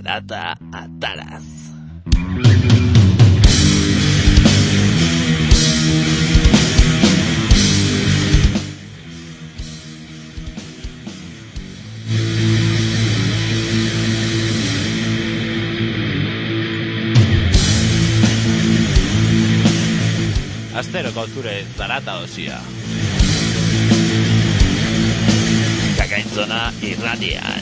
zarata ataraz. Asteroko zure zarata dosia. Kakaintzona irratian.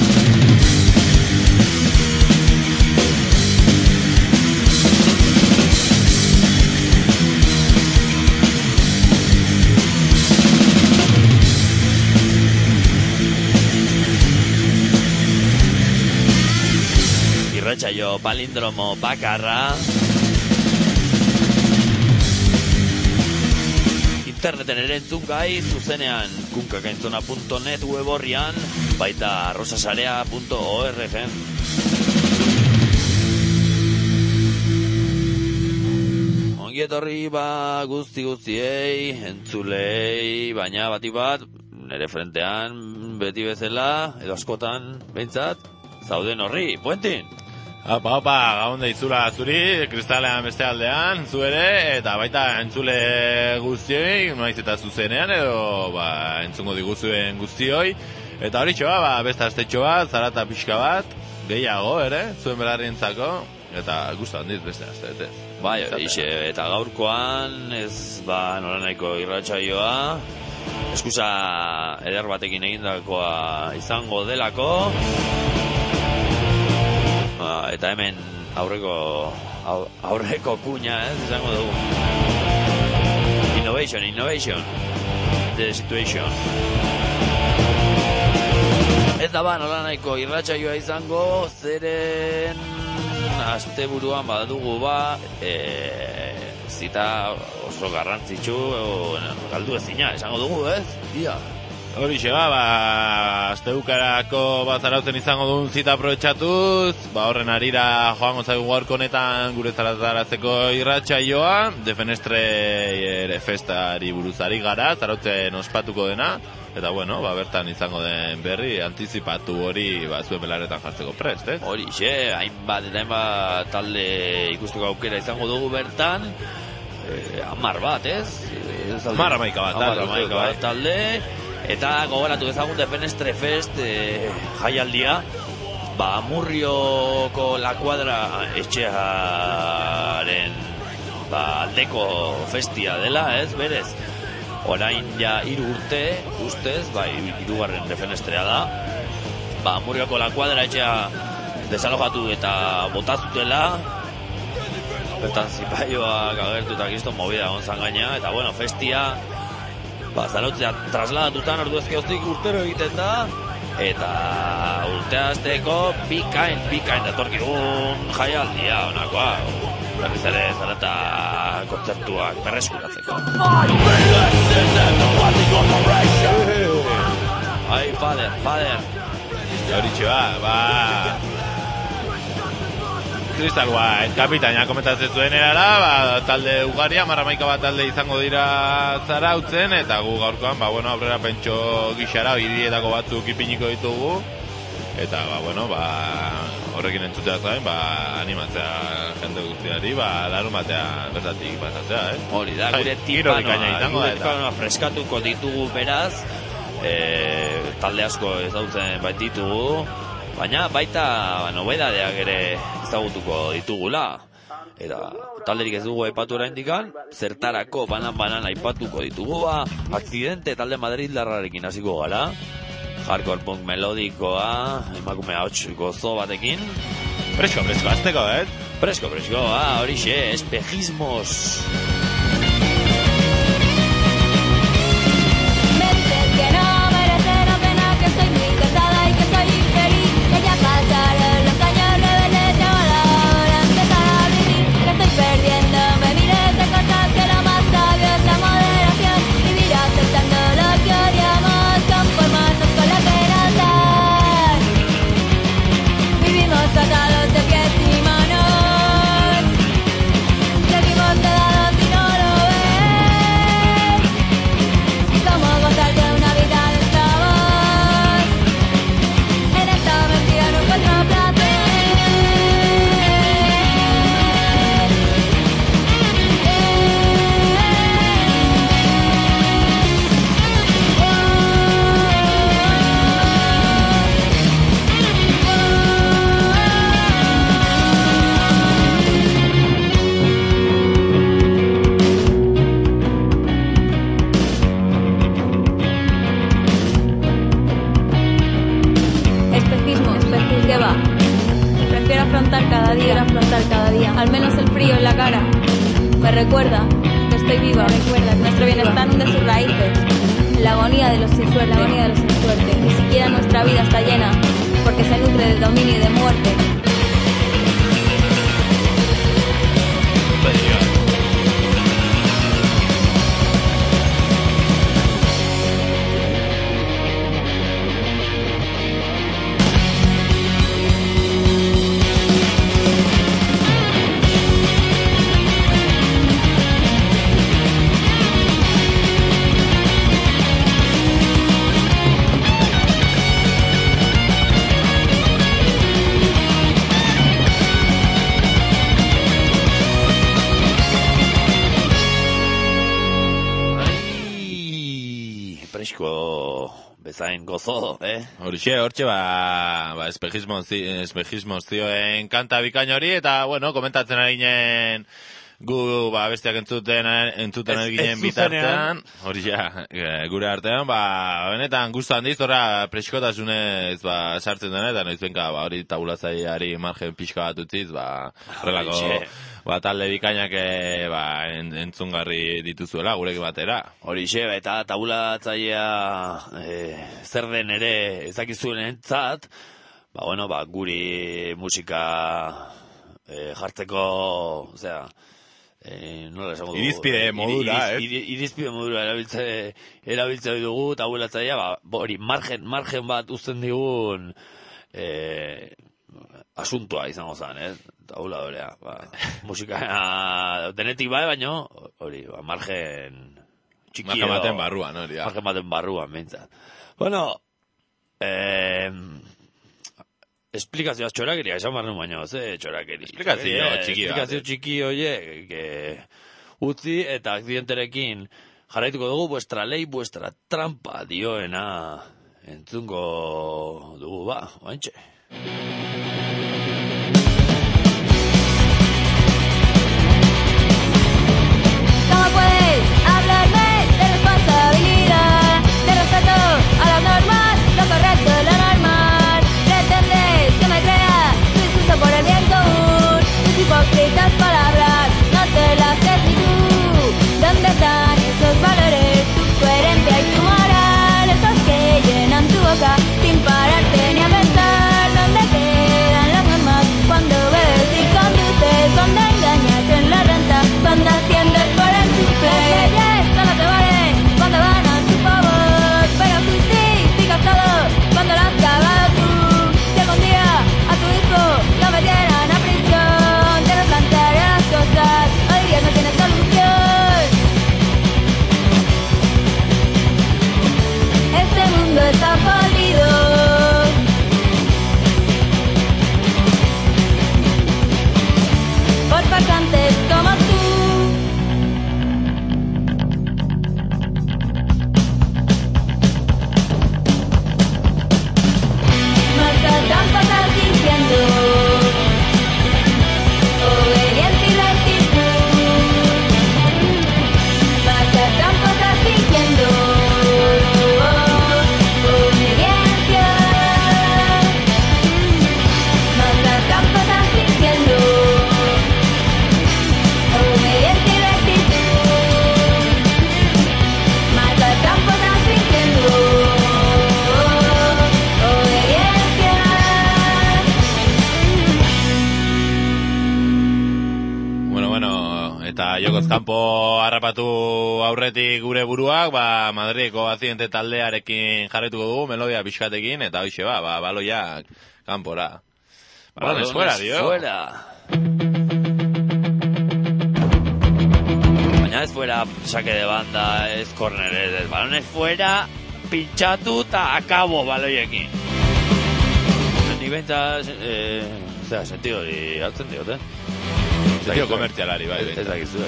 Irratsaio palindromo bakarra. Interneten ere entzungai zuzenean kunkakaintzona.net web horrian, baita rosasarea.org. Ongietorri guztiei, entzulei, baina bati bat, nere frentean beti bezala, edo askotan, behintzat, zauden horri, Puentin! Opa, gaunde izula zuri, kristalean beste aldean, zu ere, eta baita entzule guztioi, noiz eta zuzenean, edo entzungo diguzuen guztioi. Eta hori txoa, beste astetxo bat, zarata pixka bat, gehiago ere, zuen belarrientzako, eta gustu handiz beste astetez. Bai, eta gaurkoan, ez nola nahiko irratsaioa, eskusa eder batekin egindakoa izango delako, eta hemen aurreko kuña, izango dugu. Innovation, the situation. Ez da nola nahiko irratsaioa izango, zeren asteburuan badugu zita oso garrantzitsu, galdu ezina, esango dugu, ez? Ia. Horixe, asteukarako zarauten izango duen zita aprobetxatuz, horren arira joango zaigu gaurko honetan gure zaratarazeko irratsaioa, Defenestre ere festari buruzari gara, zarautzen ospatuko dena, eta bertan izango den berri, antizipatu hori zuen belaretan jartzeko prest, ez? Horixe, hainbat eta hainbat talde ikusteko aukera izango dugu bertan, 10 bat, ez? 10 bat talde. Eta gogoratu ezagun Defenestre Fest jaialdia, Amurrioko La Cuadra etxearen aldeko festia dela, ez, berez. Orain ja 3 urte, ustez, 3. Defenestrea da. Amurrioko La Cuadra etxea desalojatu eta botazutela. Bertan zipaioak agertu eta kriston movida gonzan gaina, eta festia zarautzea trasladatutan orduezkeoztik urtero egiten da, eta urtea azteko bikain datorkigun jaialdia honakoa, berriz ere zarata kontzertuak berreskuratzeko. Ai, father. Horitxe Crystal White, kapitaina komentatzen zuen erara, talde ugaria, 11 bat talde izango dira zarautzen, eta gu gaurkoan, aurrera pentso gixara, hirietako batzuk ipiniko ditugu, eta, horrekin entzutea zain, animatzea jende guztiari, larun batean bertatik pasatzea, Hori da, gure tipanoa freskatuko ditugu beraz, talde asko ezagutzen ditugu, baina baita nobedadeak ere ezagutuko ditugula. Eta talderik ez dugu aipatu oraindikan, zertarako banan aipatuko ditugu, Akzidente talde madrildarrarekin hasiko gara. Hardcore punk melodikoa, emakume ahots gozo batekin. Presko, azteko, Presko, horixe, espejismos. Perdiéndome, mires de cosas que lo más sabio es la moderación. Vivir aceptando lo que odiamos, conformarnos con lo que nos dan. Vivimos atados de pies y manos, seguimos sedados y la cara. Me recuerda que estoy viva. Recuerda que nuestro bienestar hunde sus raíces. La agonía de los sin suerte. La agonía de los sin suerte. Ni siquiera nuestra vida está llena, porque se nutre de dominio y de muerte. Bezain gozo, Horixe, espejismo zioen kanta bikain hori, eta, bueno, komentatzen ari ginen gu, bestiak entzuten ari ginen bitartean, hori gure artean, benetan guztu handiz, preskotasunez, sartzen dena, eta noizbenka, hori tabulatzaileari margen pixka bat utziz, horrelako, talde bikainak entzungarri dituzuela, gurekin batera. Horixe, eta tabulatzailea zer den ere ezakizuen entzat, guri musika jartzeko, osea, nola esango dugu? Irizpide modura, Irizpide modura erabiltze dugu tabulatzailea, hori margen bat uzten digun asuntoa izango zen, tabuladorea, musika denetik baino, hori, margen txiki edo. Margen baten barruan, hori. Margen baten barruan, behintzat. Bueno, esplikazioaz txorakeria, esan barren baino, txorakeria. Esplikazio txiki horiek utzi eta akzidenterekin jarraituko dugu vuestra ley, vuestra trampa dioena entzungo dugu, oantxe. ¿Cómo puedes hablarme de responsabilidad, de respeto a lo normal, lo correcto, lo normal? Pretendes que me crea tu discurso por el bien común, tus hipócritas palabras, no te las crees ni tú. ¿Dónde están esos valores, tu coherencia y tu moral? Esos que llenan tu boca sin pararte ni a pensar. ¿Dónde quedan las normas cuando bebes y conduces? Cuando engañas en la renta, cuando asciendes por el suple. Las leyes solo te valen cuando van a su favor, pero justificas todo cuando lo has cagado tú. Si algún día a tu hijo lo metieran a prisión, te replantearías las cosas, hoy día no tienes solución. Este mundo está jodido. Por farsantes como tú. Nuestras trampas estás diciendo obediencia y rectitud. Nuestras trampas estás diciendo obediencia. Nuestras trampas estás diciendo obediencia y rectitud. Marca el campo estás fingiendo obediencia. Bueno, eta jokoz kanpo harrapatu aurretik gure buruak, Madrideko akzidente taldearekin jarretuko dugu, melodia pixkatekin, eta hoxe baloiak kanpora. Balones fuera, dio. Fuera. Baina ez fuera saque de banda, ez corner, ez balones fuera, pinchatu eta akabo baloiekin. Nik bentsa, sentido hori hartzen diot, Sentido komertzialari, bai. Ez dakizu,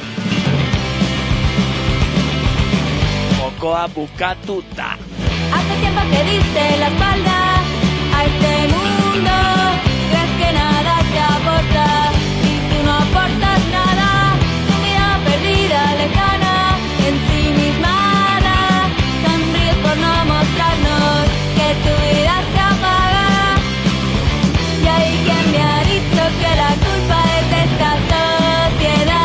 Jokoa bukatuta. Hace tiempo que diste la espalda a este mundo. Crees que nada te aporta y tú no aportas nada. Tu vida perdida, lejana, ensimismada. Sonríes por no mostrarnos que tu vida se apaga. Y hay quien me ha dicho que la culpa es de esta sociedad.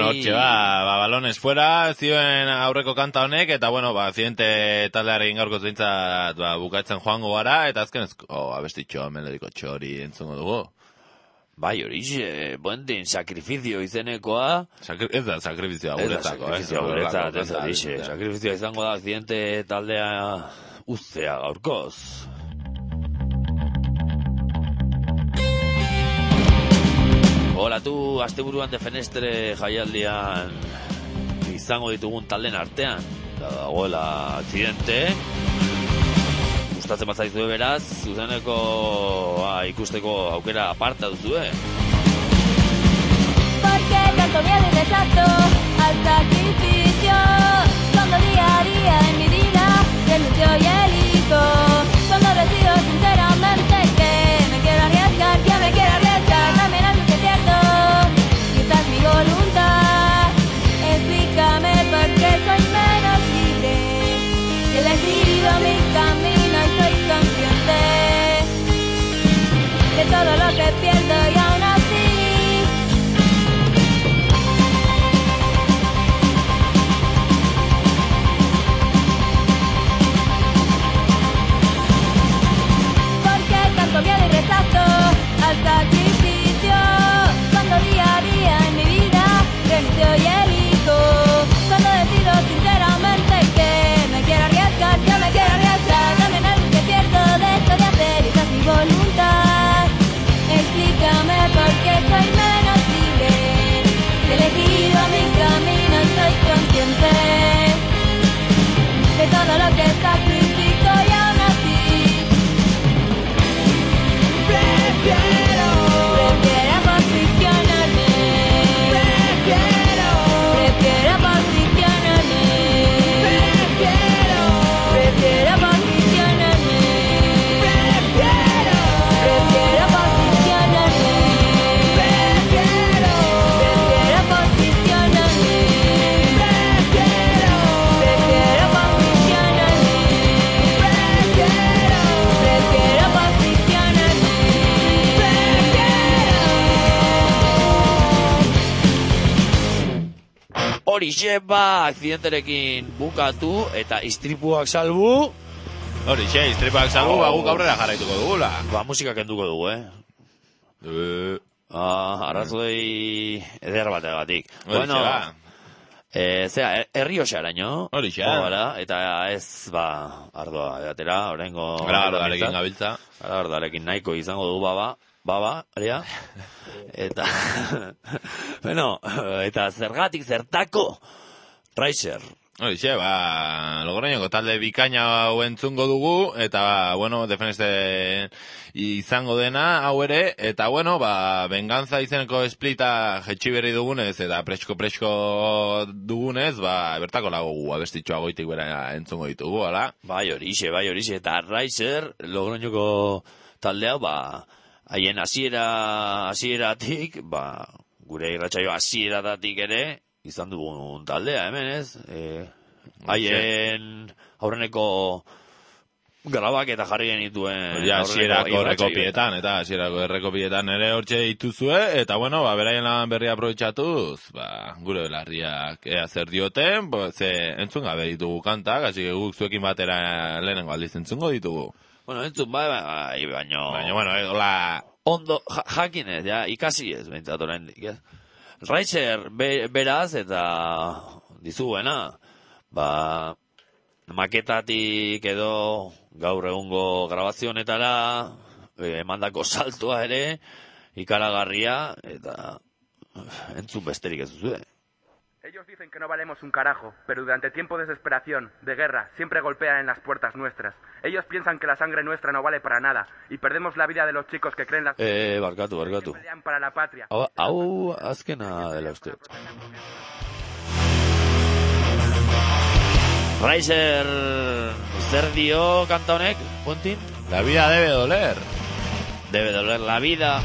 hortxe balones fuera, zioen aurreko kanta honek, eta bueno, Accidente taldearekin gaurko zeintzat bukatzen joango gara, eta azkenezko abestitxo, melodiko txori entzungo dugu. Bai, horixe, buentin, sakrifizio izenekoa. Ez da, sakrifizioa guretzako, guretzat, ez horixe. Sakrifizioa izango da, Accidente taldea uztea gaurkoz. Olatu, asteburuan Defenestre jaialdian izango ditugun talden artean. Dagoela Accidente. Gustatzen bat zaizue beraz, zuzeneko ikusteko aukera aparta duzue. Porque tanto miedo y rechazo al sacrificio, cuando día a día en mi vida renuncio y elijo, cuando decido sinceramente que me quiero arriesgar, también algo que es cierto, quizás mi voluntad. Explícame por qué soy menos libre, he elegido mi camino y soy consciente de todo lo que pierdo y aún así miedo y rechazo al sacrificio, cuando día a día en mi vida renuncio y elijo, cuando decido sinceramente que me quiero arriesgar, también algo que pierdo dejo de hacer y esa es mi voluntad. Explícame por qué soy menos libre, he elegido mi camino y soy consciente de todo lo que sacrifico y aún así prefiero posicionarme, prefiero posicionarme, prefiero posicionarme, prefiero posicionarme, prefiero posicionarme, prefiero Horixe Accidenterekin bukatu eta istripuak salbu. Horixe, istripuak salbu, guk aurrera jarraituko dugula. Musika kenduko dugu, arrazoi eder bategatik. Bueno, Errioxaraino. Horixe. Eta ez, ardoa edatera, horrengo... Ardoarekin gabiltza. Ardoarekin nahiko izango du baba, aria. Eta, eta zergatik, zertako, Raiser. Horixe, Logroñoko talde bikaina hau entzungo dugu, eta, Defenestre izango dena hau ere, eta, Venganza izeneko esplita jetxi berri dugunez, eta presko dugunez, bertako lagu abestitxoa goitik bera entzungo ditugu, ala? Bai horixe, eta Raiser, Logroñoko talde hau, haien hasieratik, gure irratsaio hasieratik ere, izan dugun taldea, hemen ez? Haien aurreneko grabak eta jarri genituen hasierako errekopietan ere hortxe dituzue, eta beraien lan berria aprobetxatuz, gure belarriak ea zer dioten, entzun gabe ditugu kantak, hasi guk zuekin batera lehenengo aldiz entzungo ditugu. Entzun baino... hola... Ondo, jakinez, ikasi ez, behintzat oraindik, ez? Raiser beraz eta dizuguena, maketatik edo gaur egungo grabazionetara emandako saltoa ere, ikaragarria, eta entzun besterik ez duzue. Ellos dicen que no valemos un carajo, pero durante tiempo de desesperación, de guerra, siempre golpean en las puertas nuestras. Ellos piensan que la sangre nuestra no vale para nada, y perdemos la vida de los chicos que creen las... barkatu. Que pelean para la patria. Hau azkena dela uste. Raiser, zer dio kanta honek, Puntin? La vida debe doler. Debe doler la vida.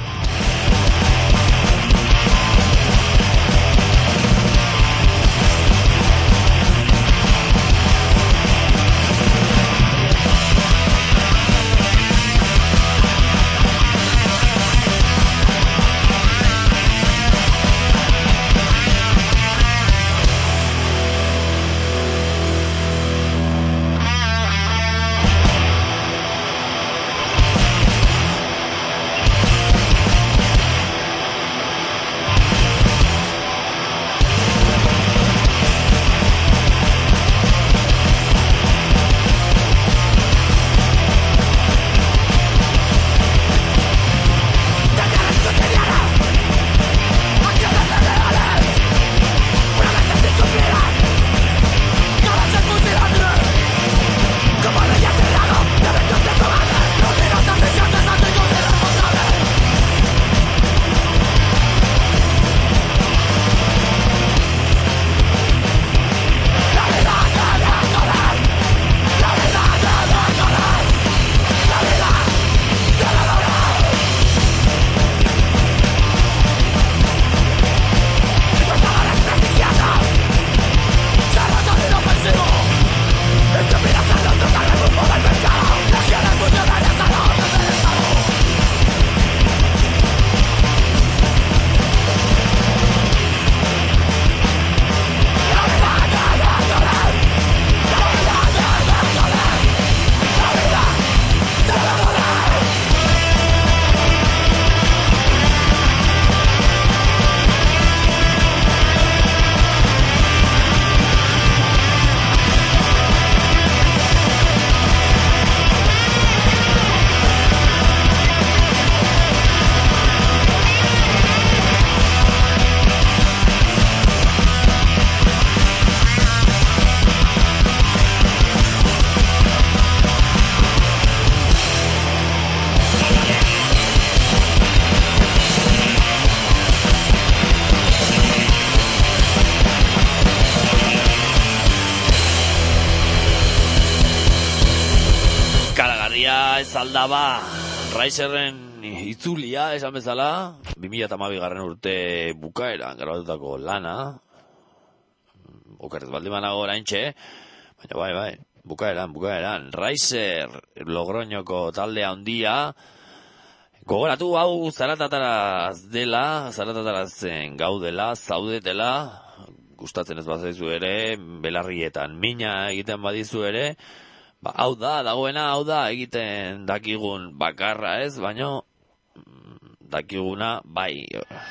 Aldaba Raiserren itzulia esan bezala 2012 urte bukaeran grabatutako lana okerrez baldin banago oraintxe, baina bai bukaeran Raiser Logroñoko taldea handia. Gogoratu hau zaratatarazten gaudela, zaudetela, gustatzen ez bazaizu ere, belarrietan mina egiten badizu ere, hau da egiten dakigun bakarra ez, baino dakiguna bai.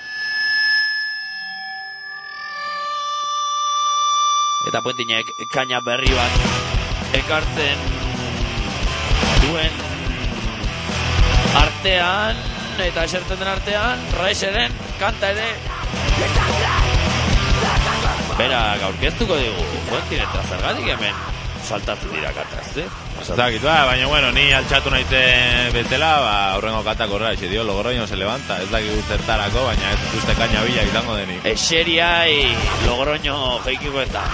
Eta Puentinek kaina berri bat ekartzen duen artean, eta esertzen den artean, Raiseren kanta ere berak aurkeztuko digu. Puentin eta zergatik hemen saltatzen dira kantaz, Zakit, baina bueno, ni altxatu naizen bezala, aurrengo kantak horrela ese dio, Logroño se levanta, ez dakik zertarako, baina ez uste kaina bila izango denik. Eseriai Logroño jeikiko eta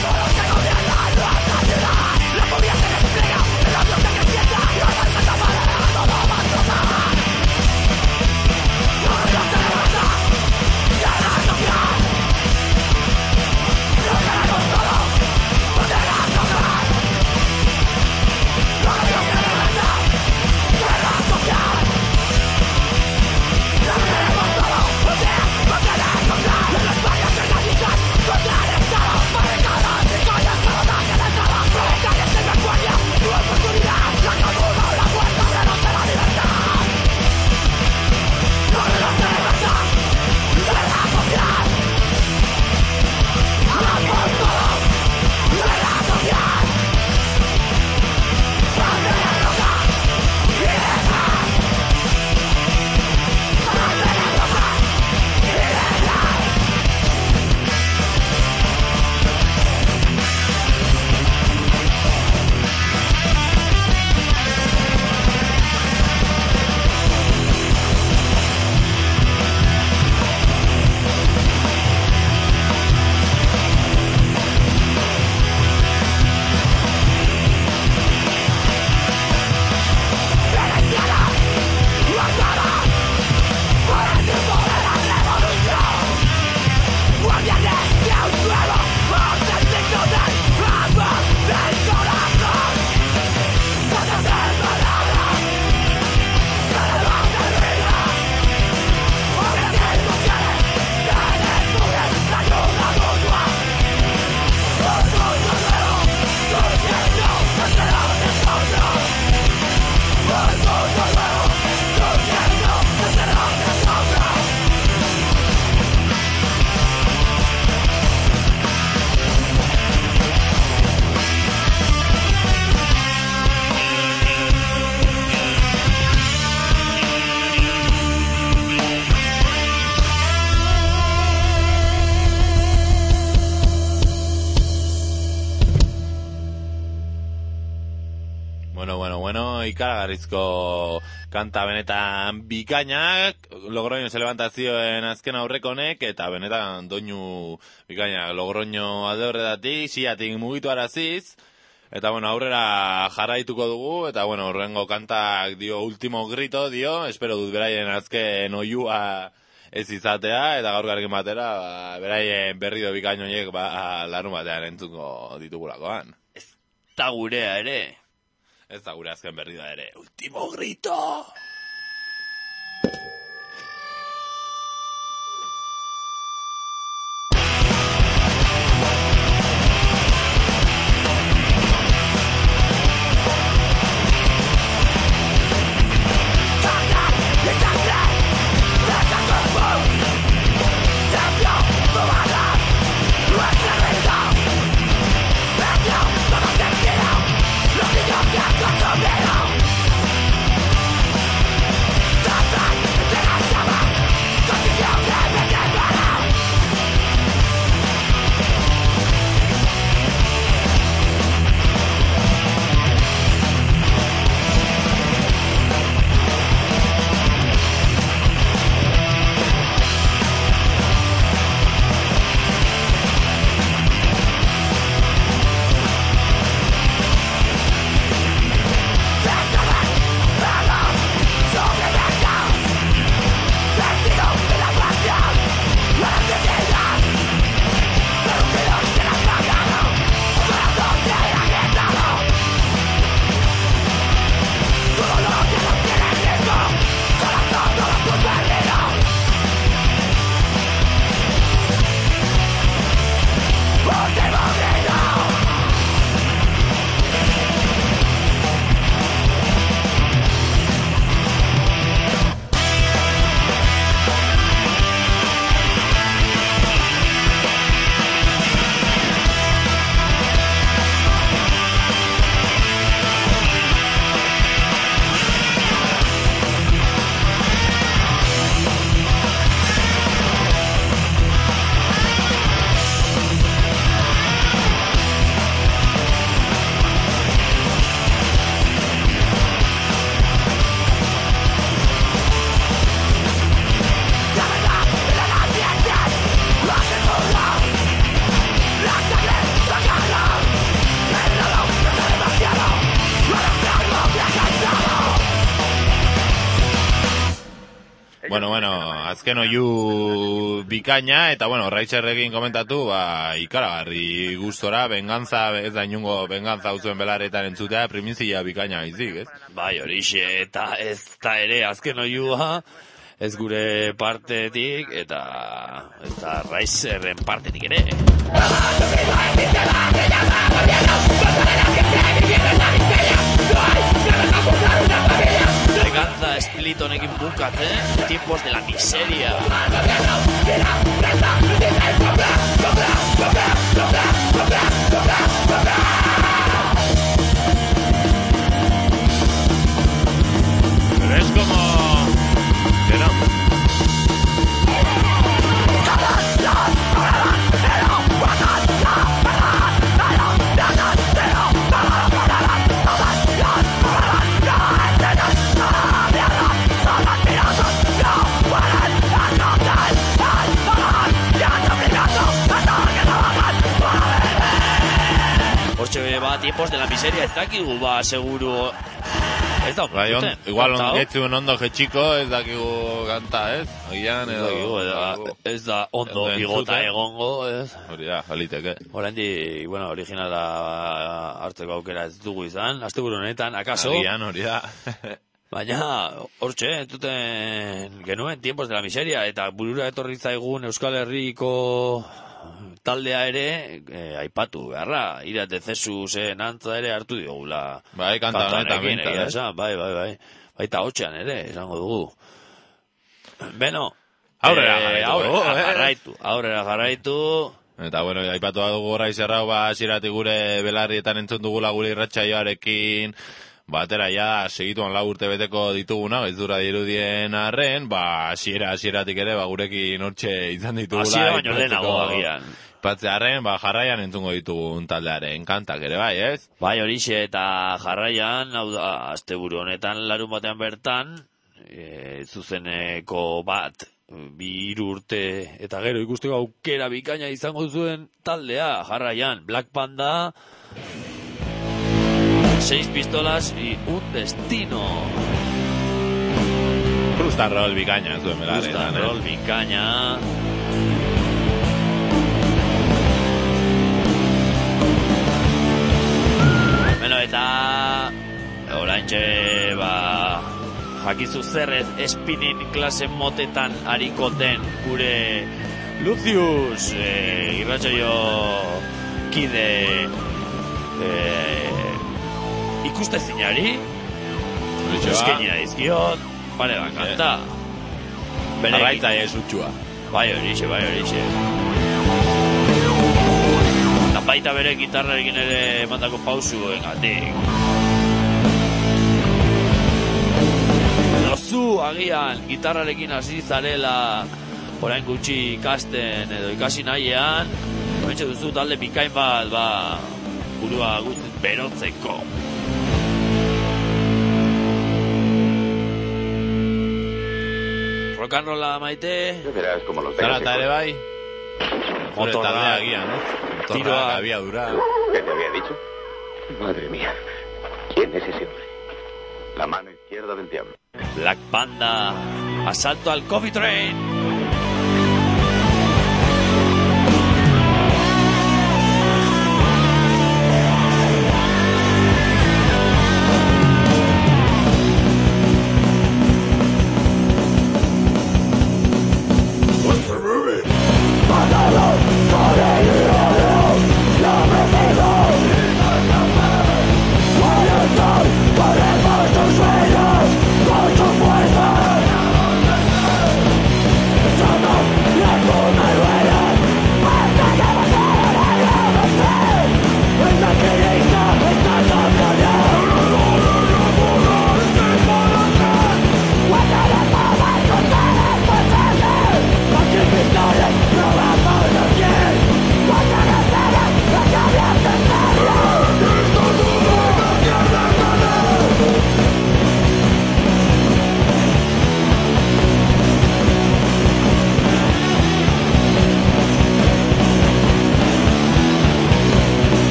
ikaragarrizko kanta benetan bikainak, Logroño se levanta zioen azken aurrekonek, eta benetan doinu bikainak Logroño alde horretatik, siatik mugitu araziz, eta bueno, aurrera jarraituko dugu, eta bueno, horrengo kantak dio último grito, dio, espero dut beraien azken oiua ez izatea, eta gaur garkin batera, beraien berrido bikainoiek larun batean entzuko ditugulakoan. Ez da gurea ere. Ez da gure azken berri da ere. Último grito! Bueno, azken oiu bikaina, eta Raitzerrekin komentatu, ikaragarri gustora, venganza, ez da inungo venganza uzuen belaretan entzutea, primizia bikaina izik, ez? Bai, horixe, eta ez da ere, azken oiua, ez gure partetik, eta ez da Raitzerren partetik ere. Venganza split honekin bukatzen, tiempos de la miseria. Pero es como... que no. Hortxe tiempos de la miseria ez dakigu, seguru... Ez da, igual ongetzun ondo jetxiko, ez dakigu kanta, ez? Oian, ez da ondo igota egongo, ez? Hori da, baliteke. Horrendi, originala hartzeko aukera ez dugu izan, asteburu honetan, akaso? Agian, hori da. Baina, hortxe, entuten genuen tiempos de la miseria, eta burura etorri zaigun Euskal Herriko taldea ere, aipatu beharra, Irate Zesusen antza ere hartu diogula. Bai, kanta honetan binta, bai. Baita hotxean ere, esango dugu. Beno, aurrera jarraitu. Eta, aipatu dugu Raitzerrau, hasieratik gure belarrietan entzun dugula gure irratsaioarekin, batera segituan 4 urte beteko dituguna, ez dura dirudien arren, hasieratik ere, gurekin hortxe izan ditugula. Hasiera baino lehenago agian. Patzearen, jarraian entzungo ditugun taldearen kantak ere, bai, ez? Bai, horixe, eta jarraian, hau da, asteburu honetan, larun batean bertan, zuzeneko bat, 2 urte, eta gero ikusteko aukera bikaina izango zuen taldea, jarraian, Black Panda, 6 pistolas y un destino. Crustarroll bikaina, zuen belarretan. Crustarroll bikaina. Eta oraintxe jakizu zer spinning klasen motetan hariko den gure Lucius irratsaio kide ikustezinari eskaini dizkiot pare bat kanta Arraitza ez utxua. Bai horixe baita bere gitarrarekin ere mandako pausuengatik. Lozu agian gitarrarekin hasi zarela orain gutxi ikasten edo ikasi nahiean, pentsa duzu talde bikain bat burua guztiz berotzeko. Rock and rolla maite. Zarata ere bai. Motorra guía, ¿no? Tiroa había durado. ¿Qué te había dicho? Madre mía. ¿Quién es ese hombre? La mano izquierda del diablo. Black Panda. Asalto al Coffee Train.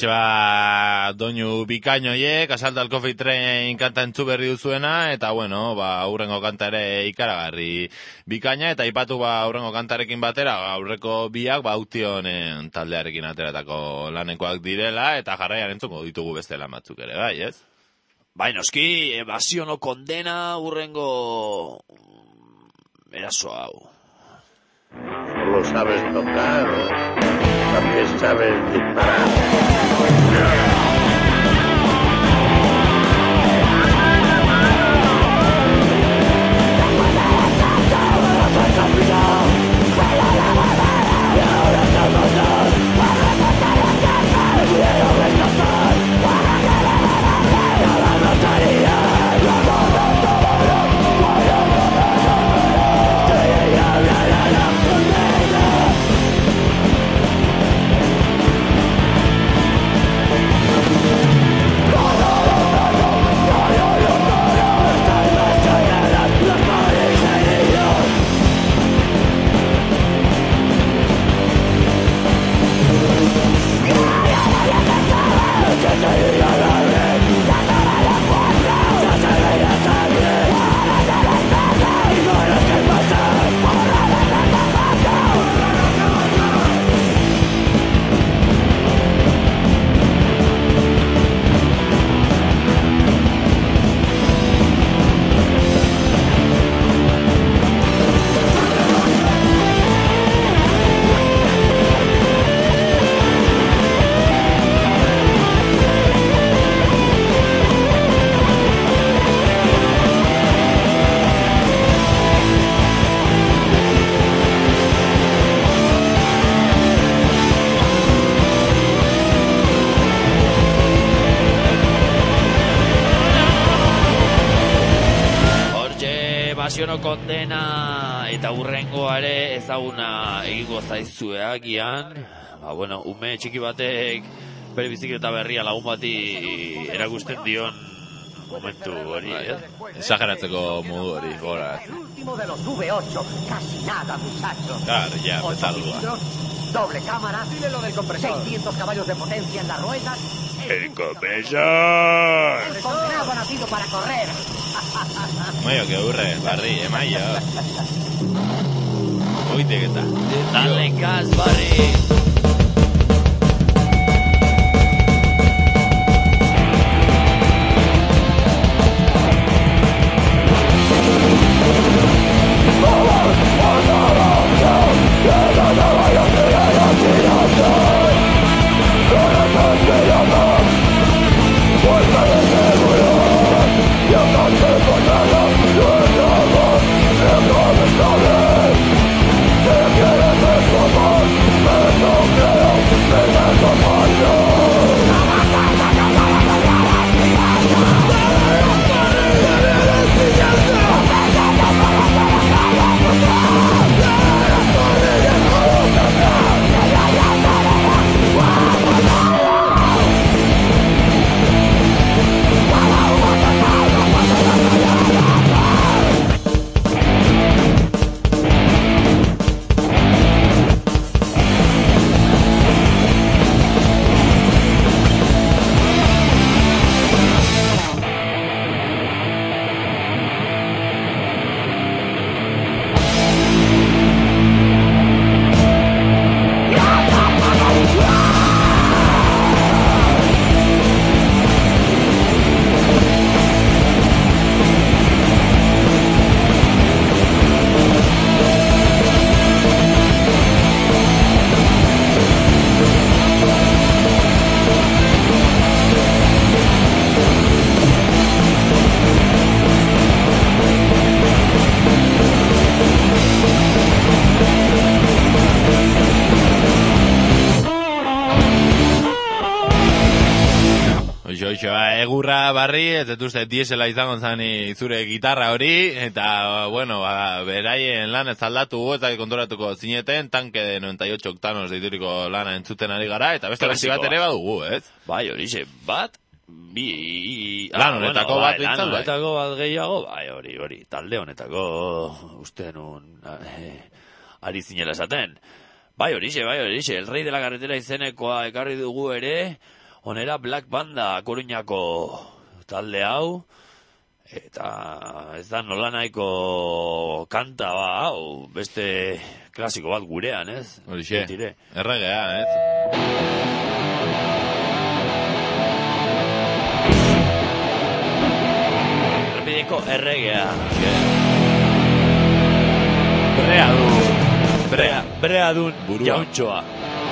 Hortxe doinu bikainoiek, Assault al Coffee Train kanta entzu berri duzuena, eta bueno, aurrengo kanta ere ikaragarri bikaina, eta ipatu aurrengo kantarekin batera, aurreko biak Autionen taldearekin ateratako lanekoak direla, eta jarraian entzuko ditugu beste lan batzuk ere, bai, ez? Bai, noski, Evasio no condena urrengo eraso hau. ¿Solo sabes tocar o también sabes disparar? No condena eta urrengoare ezaguna egingo zaizue agian. Bueno, ume txiki batek bere bizikleta berria lagun bati erakusten dion momentu hori, Exageratzeko modu hori, gora. El último de los V8, casi nada, muchachos. Claro, ya, 8 petardo. cilindros, doble cámara, dile lo del compresor. 600 caballos de potencia en las ruedas. ¡El compresor! El condenado ha nacido para correr. Maio, que aburre, Barri, maio. Oite, ¿qué tal? Dale gas, Barri. Egurra, Barri, ez detuzte diesela izango zani zure gitarra hori, eta, bueno, beraien lan ez aldatu, ez da konturatuko zineten, tanke de 98 oktanos deituriko lana entzuten ari gara, eta beste besti bat ere badugu, ez? Bai, horixe, bat, bi... Lan honetako bat bintzat, lan honetako bat gehiago, bai, hori, talde honetako, uste nun, ari zinela esaten. Bai, horixe, El Rey de la Carretera izenekoa ekarri dugu ere, onera Black Banda Koruñako talde hau, eta ez da nola nahiko kanta hau, beste klasiko bat gurean, ez? Horixe, erregea, ez? Errepideko erregea. Brea dun jauntxoa.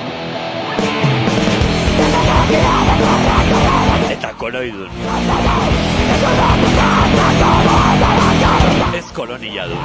Eta koloidun. Ez kolonia dun.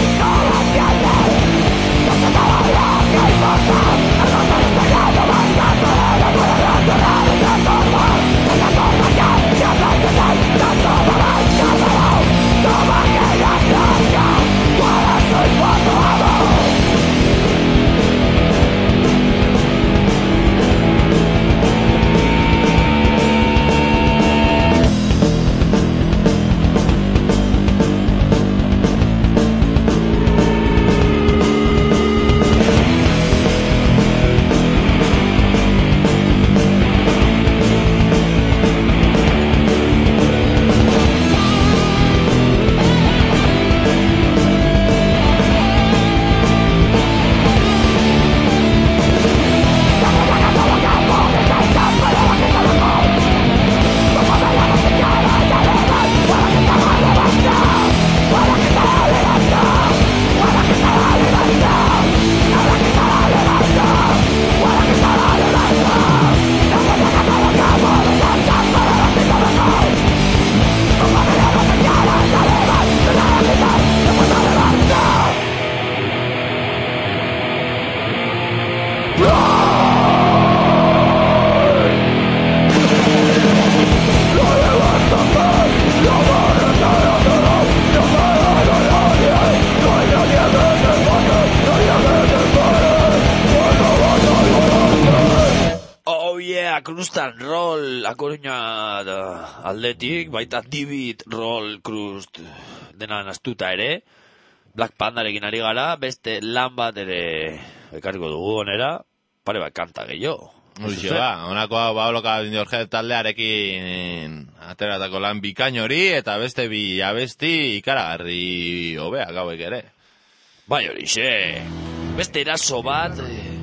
Crustan Roll A Coruña aldetik, baita David Roll Crust dena nastuta ere, Black Pandarekin ari gara, beste lan bat ere ekarriko dugu onera, pare bat kanta gehiago. Horixe honako Babloka Jorge taldearekin ateratako lan bikain hori, eta beste bi abesti ikaragarri hobeak hauek ere. Bai horixe, beste eraso bat...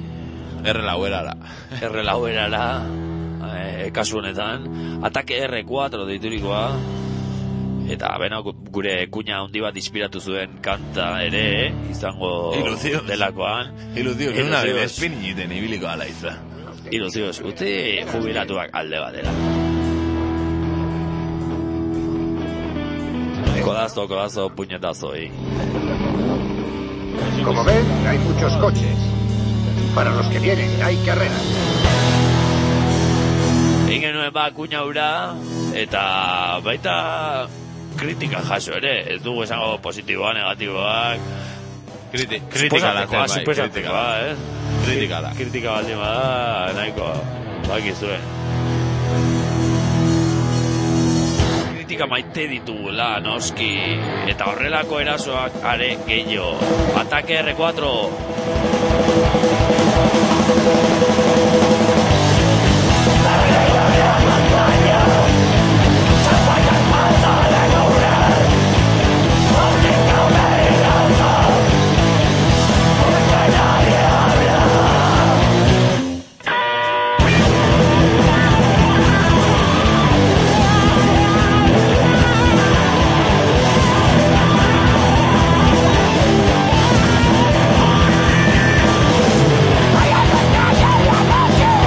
R-lauerara. Kasu honetan, Atake R4 deiturikoa, eta bena gure kuña handi bat inspiratu zuen kanta ere, izango delakoan. Iluzios, una vez espiniten ibiliko ala izan. Iluzios, uti jubilatuak alde batera. Codazo, puñetazo ahí. Como ven, hay muchos coches. Para los que vienen, hay carreras. Egin nuen kuña ura, eta baita kritika jaso ere, ez dugu esango positiboa, negatiboak. Kritika la zen, bai, kritika baldin bada, nahiko, bakizuen. Kritika maite ditugula, noski, eta horrelako erasoak are gehiago. Atake R4. I am the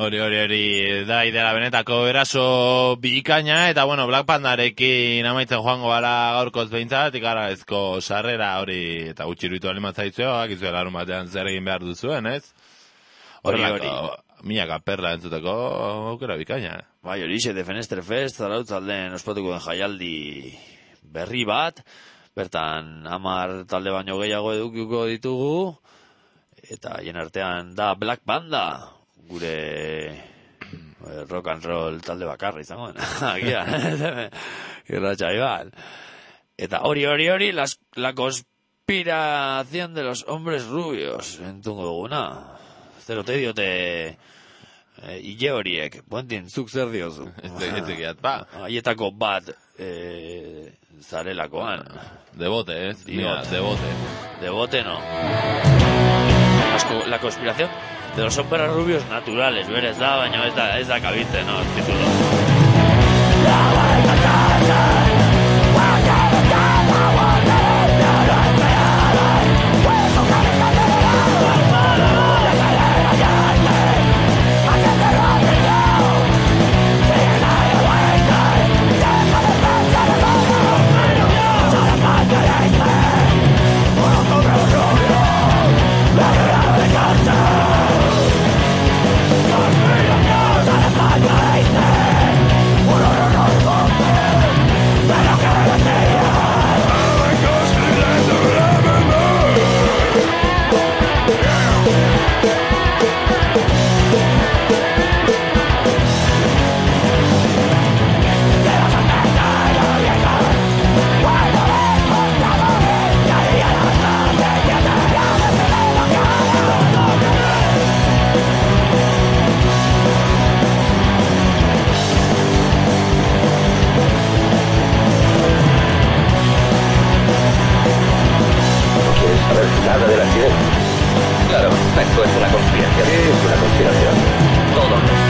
Hori, da idea benetako eraso bikaina, eta bueno, Black Pandarekin amaitzen joango gara gaurkoz behintzat, ikaraezko sarrera hori, eta gutxiruitu alimatzaitzeo, akizu larun batean zer egin behar duzuen, ez? Hori. Milaka perla entzuteko aukera bikaina. Bai, hori xe, Defenestre Fest, Zarautzalden ospatuko den jaialdi berri bat, bertan 10 talde baino gehiago edukiko ditugu, eta hien artean da Black Panda, gure rock and roll talde bakarra izango dena. Irratxa iban. Eta hori, la conspiración de los hombres rubios, entzungo duguna. Zerote diote ile horiek, buentin, zuk zer diozu. Ez egiat, ba. Aietako bat zarelakoan. Debote, ez? Debote. Debote no. La conspiración de los hombres rubios naturales, berez da, baina ez da kabitzen, no, el título. Nada del accidente. Claro, esto es una conspiración. Es una conspiración. Todo.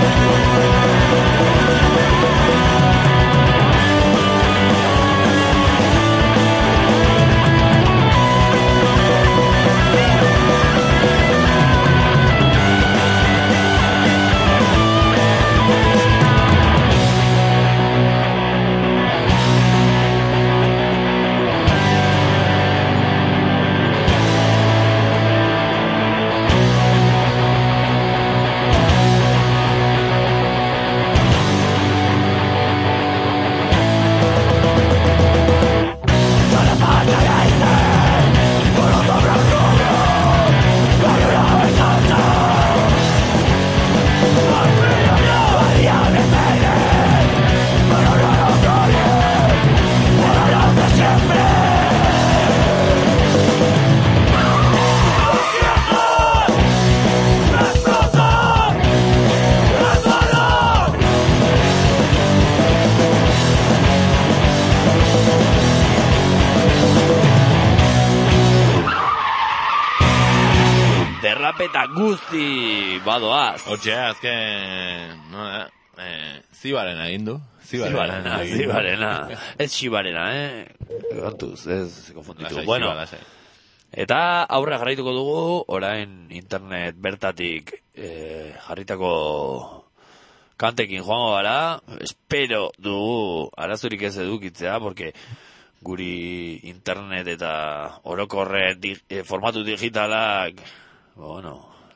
Eta guzti badoaz. Hortxe, azken... Zibarena egin du. Zibarena. Ez Xibarena, Gantuz, ez konfunditu. Bueno, eta aurra jarraituko dugu, orain internet bertatik jarritako kantekin joango gara. Espero dugu arazurik ez edukitzea, porque guri internet eta orokorre formatu digitalak... Bueno,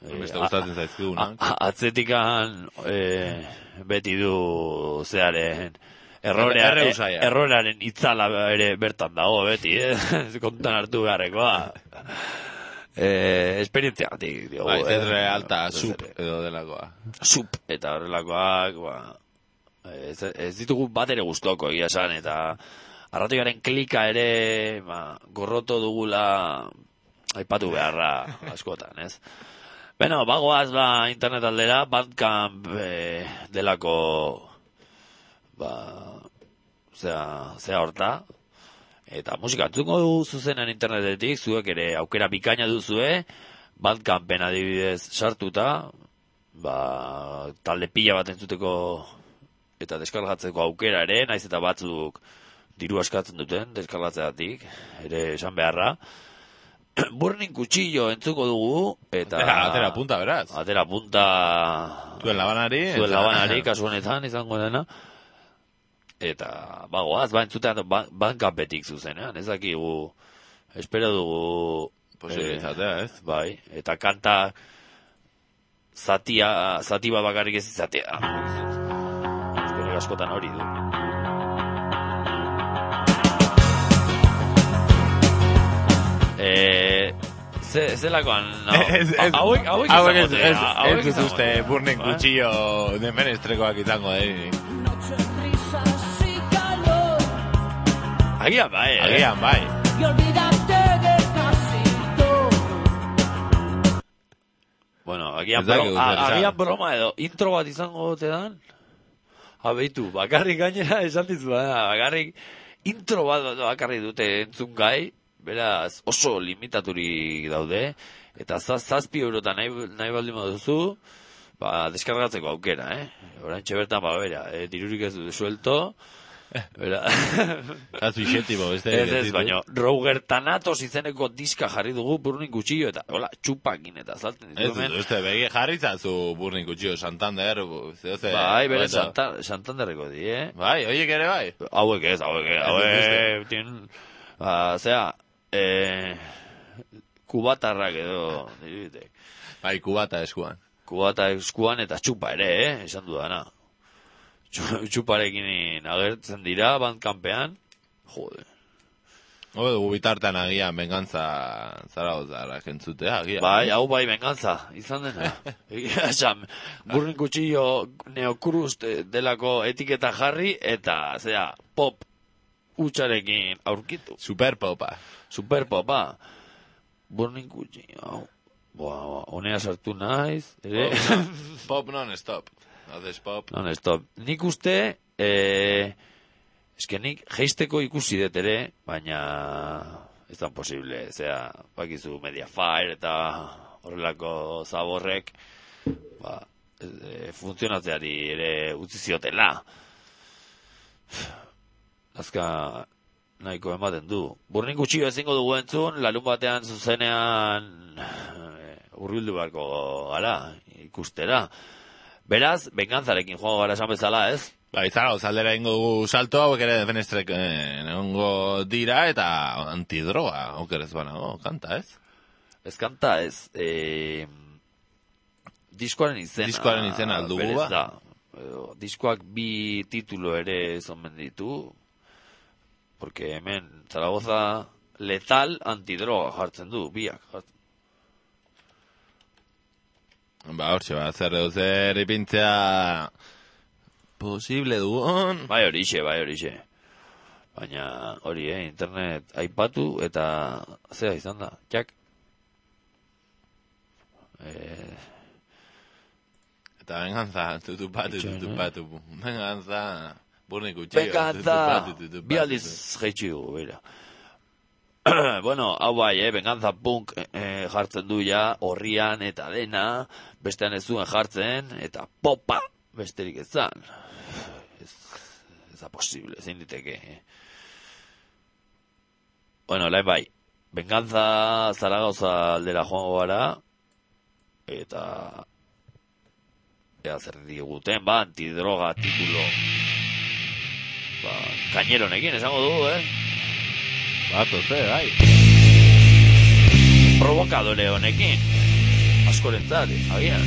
atzetikan beti du zearen erroraren itzala ere bertan dago beti, kontan hartu beharrekoa. Esperientzia gatik, digo. Ez realta sup edo delakoa. Sup eta horrelakoak, ez ditugu bat ere guztoko egia esan, eta arratoiaren klika ere gorroto dugula aipatu beharra askotan, ez? Beno, bagoaz internet aldera, Bandcamp delako zea horta, eta musika entzungo du zuzenan internetetik, zuek ere aukera bikaina duzue, Bandcampen adibidez sartuta, talde pila bat entzuteko eta deskargatzeko aukera ere, naiz eta batzuk diru askatzen duten deskargatzeatik, ere esan beharra. Burning Cuchillo entzuko dugu, eta... Atera punta, beraz. Atera punta... Zuen labanari, kasu honetan izango dena. Eta, bagoaz, entzutean bankapetik zuzenean, ez dakigu, espero dugu... Posibilizatea, ez? Bai, eta kanta zati bat bakarrik ez izatea. Espero askotan hori du. Zelakoan hauek ez uste Burning Cuchillo de menestrekoak izango Agian bai Bueno, agian broma edo intro bat izango te dan abeitu, bakarrik gainera esan dizu bakarrik intro bat bakarrik dute entzun gai. Beraz, oso limitaturik daude, eta 7 eurotan nahi baldin baduzu, deskargatzeko aukera, Oraintxe bertan, bera, dirurik ez dut suelto, bera... Kazu isetibo, ez, baina, Roger Thanatos izeneko diska jarri dugu Burning Cuchillo, eta, hola, txupakin eta salten ditu. Ez, begi jarri zazu Burning Cuchillo, Santander, bai, bere Santanderreko di, Bai, oiek ere bai? Hauek ez, zera... kubatarrak edo diribitek. Bai, kubata eskuan eta txupa ere, esan dudana. Txuparekin agertzen dira Bandcampean. Jode. Dugu bitartean agian Bengantza Zaragozara jentzutea agian. Bai, hau bai Bengantza izan dena. Esan, Burning Cuchillo Neokrust delako etiketa jarri eta, pop utxarekin aurkitu. Superpopa. Burning Cuchillo. Honea sartu naiz. Pop non-stop. Non-stop. Nik uste, nik geisteko ikusi dut ere, baina ez da posible. Bakizu Mediafire eta horrelako zaborrek funtzionatzeari ere utzi ziotela. Azka nahiko ematen du. Burning Cuchillo ezingo dugu entzun, larun batean zuzenean urbildu barko gara, ikustera. Beraz, Bengantzarekin joango gara esan bezala, ez? Bai, Zaragoza aldera ingo dugu salto, hauek ere defenestrek egongo dira, eta antidroga, okerez banago, kanta, ez? Ez kanta, ez. Diskoaren izena aldugu ba? Diskoak 2 titulo ere zomen ditu, porque hemen Zaragoza letal antidroga jartzen du, biak jartzen. Hortxe, zer ipintzea posible dugun. Bai horixe. Baina hori, internet aipatu eta zera izan da, jak. Eta Bengantza, tutupatu. Bengantza, Burning Cuchillo. Bengantza, bialdiz jaitxigu, bera. Bueno, hau bai, Bengantza punk jartzen du ja, horrian eta dena, bestean ez zuen jartzen, eta popa, besterik ez zan. Ez da posible, zein diteke. Bueno, lai bai, Bengantza Zaragoza aldera joango gara, eta zer diguten, antidroga titulo kaineronekin esango du, Bato, bai. Provokadore honekin askorentzat, agian.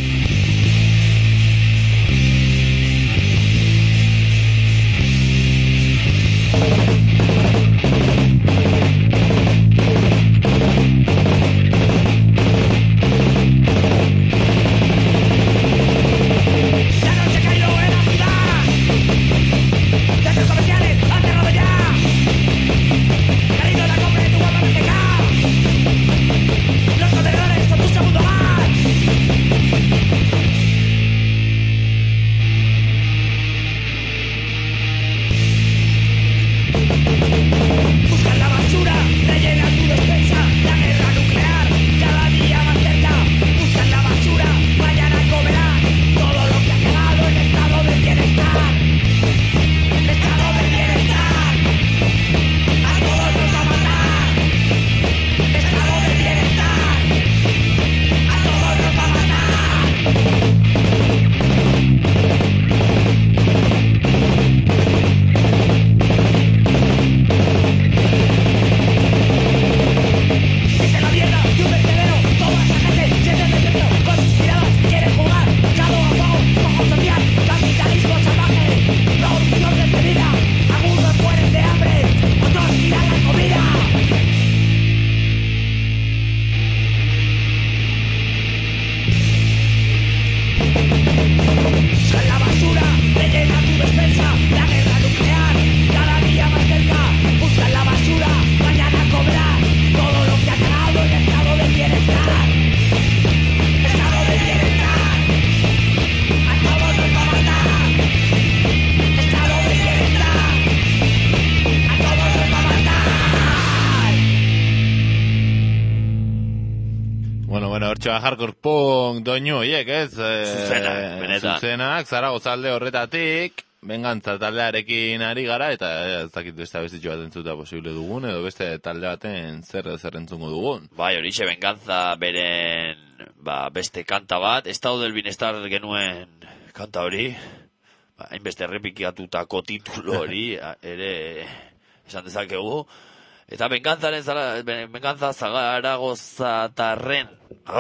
Bueno, hortxoa hardcore punk doinu, hiek, ez? Zuzenak, benetan. Zuzenak, Zaragozalde horretatik, Bengantza taldearekin ari gara, eta ez dakit beste abestitxo bat entzuta posible dugun, edo beste talde baten zer entzungo dugun. Bai, horixe Bengantza beren beste kanta bat, Estado del Bienestar genuen kanta hori, hainbeste errepikatutako titulo hori, ere esan dezakegu, eta Bengantza Zaragozatarren,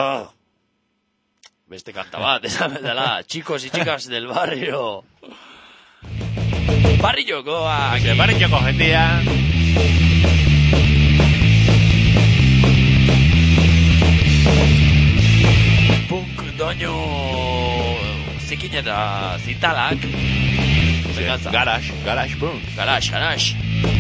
beste kanta bat, esan bezala, chicos y chicas del barrio. Barriokoak. Barrioko jendia. Punk doinu zikin eta zitalak. Garage punk. Garage.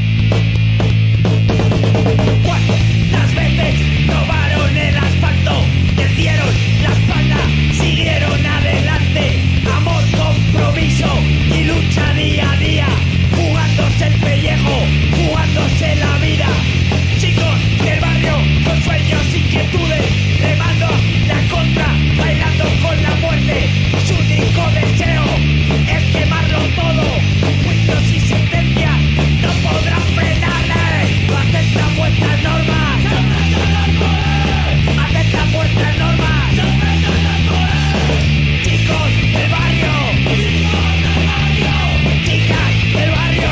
¿Cuántas veces robaron el asfalto? Les dieron la espalda, siguieron adelante. Amor, compromiso y lucha día a día, jugándose el pellejo, jugándose la vida. Chicos del barrio con sueños, inquietudes, remando la contra, bailando con la muerte. Su único deseo es quemarlo todo. Juicios y sentencias no podrán frenarle. Aceptan vuestras normas, aceptan vuestras normas. Chicos del barrio, chicas del barrio.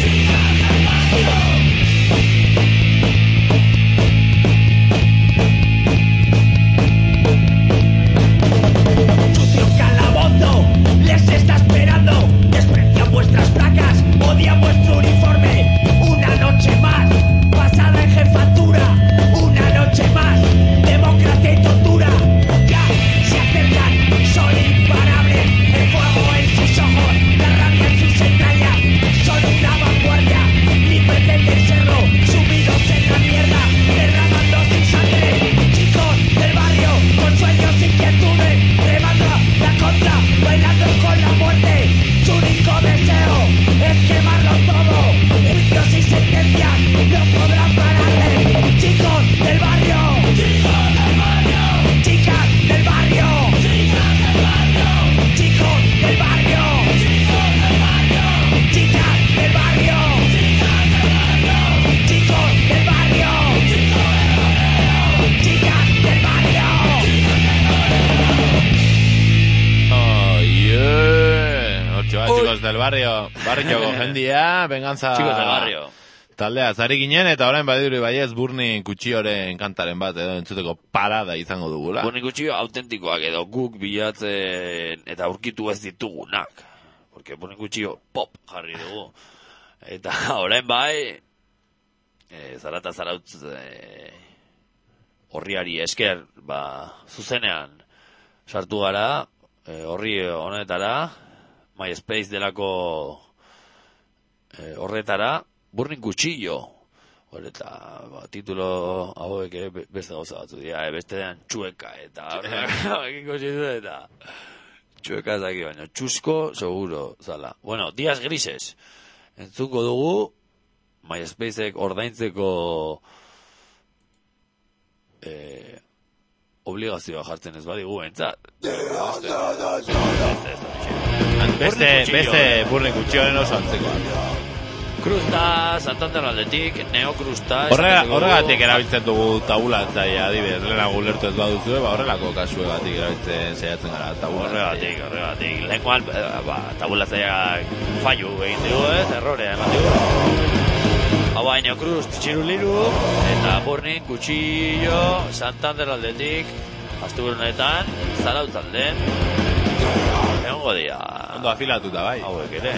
Sucio calabozo les está esperando. Desprecian vuestras placas, odian vuestro uniforme. Una noche más, pasada en jefatura. Una noche más, democracia y tortura. Ya se acercan, son imparables. El fuego en sus ojos, la rabia en sus entrañas. Son una vanguardia, ni pretenden serlo. Sumidos en la mierda, derramando su sangre. Chicos del barrio, con sueños e inquietudes, remando la contra, bailando con la muerte. Su único deseo es quemarlo todo. Juicios y sentencias no podrán pararle. Chicos del barrio, chicas del barrio, chicos del barrio, chicas del barrio, chicos del barrio, chicas del barrio. Hortxoa, chicos del barrio. Barrioko jendia, Bengantza Chicos del barrio. taldea zari ginen, eta orain badiri baiez Burning Kutxioren kantaren bat edo entzuteko parada izango dugula. Burning Kutxio autentikoak edo guk bilatzen eta aurkitu ez ditugunak. Porque Burning Kutxio pop jarri dugu. Eta orain bai, Zarata Zarautz horriari esker, zuzenean sartu gara, horri honetara, MySpace delako horretara, Burning Kutxio. Eta titulo hauek ere beste gauza batzu dira, beste dean txueka eta eta txueka ezaki baina txusko seguro zala. Bueno, Días Grises entzuko dugu MySpaceek ordaintzeko obligazioa jartzen ez badigu entzat. Beste Burning Kutxioren oso antzekoa. Krusta, Santander aldetik, Neokrusta. Horregatik erabiltzen dugu tabulatzaia, adibidez, lehenago ulertu ez baduzue, horrelako kasuegatik erabiltzen saiatzen gara tabulatzaia. Horregatik. Lehenkoan, tabulatzaiak fallu egin dugu, errorea eman dugu. Hau bai, Neokrust, Txiruliru, eta Burning Kutxillo, Santander aldetik, astuburunetan, Zarautz alden. Egongo dira. Ondo afilatuta, bai. Hauek ere.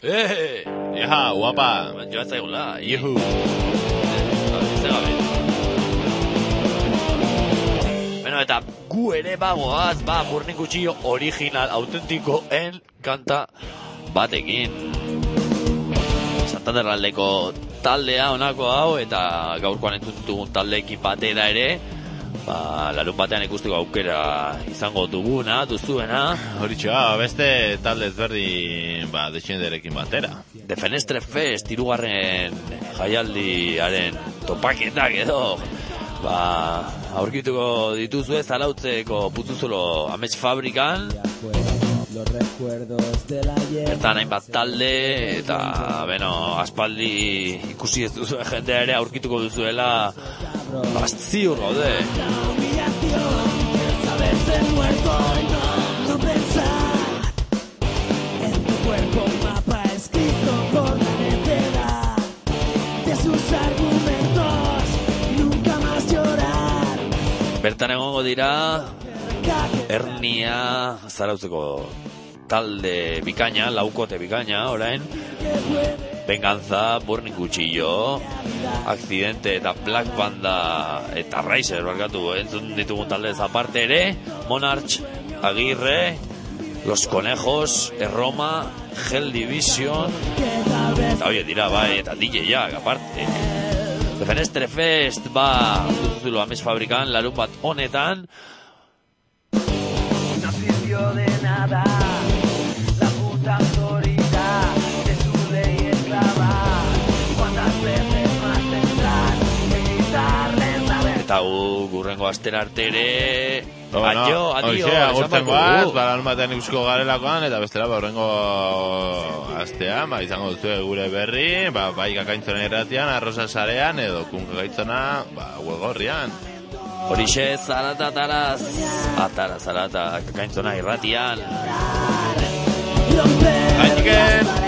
Jaha, guapa. Joa zaigula. Ihu. Bueno, eta gu ere bagoaz, Burning Cuchillo original, autentikoen kanta batekin. Santanderraldeko taldea honako hau, eta gaurkoan entzutugun taldeekin batera ere, larun batean ikusteko aukera izango duzuena. Horitxoa, beste talde ezberdin Descenderekin batera. Defenestre Fest, 3. jaialdiaren topaketak edo, aurkituko dituzue Zarautzeko Putzuzulo Amets Fabrikan. Bertan hainbat talde, eta aspaldi ikusi ez duzuen jendea ere aurkituko duzuela ziur gaude. Bertan egongo dira Hernia, Zarautzeko talde bikaina, laukote bikaina, orain Venganza, Burning Cuchillo, Accidente eta Black Panda eta Riser, entzun ditugun talde aparte ere, Monarch, Agirre, Los Conejos, Erroma, Hell Division, eta oie dira, eta DJ Jak, aparte. Defenestre Fest, Putzuzulo Amets Fabrikan, larun bat honetan. No sirvió de nada la puta autoridad de su ley esclava. ¿Cuántas veces más tendrán que gritarles a ver? Eta gurrengo astera arte ere adio, agurtzen bat, larun batean ikusko garelakoan, eta bestela horrengo astean, izango duzu gure berri, bai Kakaintzona irratian, Arrosa sarean, edo Kun Kakaitzona, Huelgorrian. Horixe, zarata, Kakaintzona irratian. Gainiken!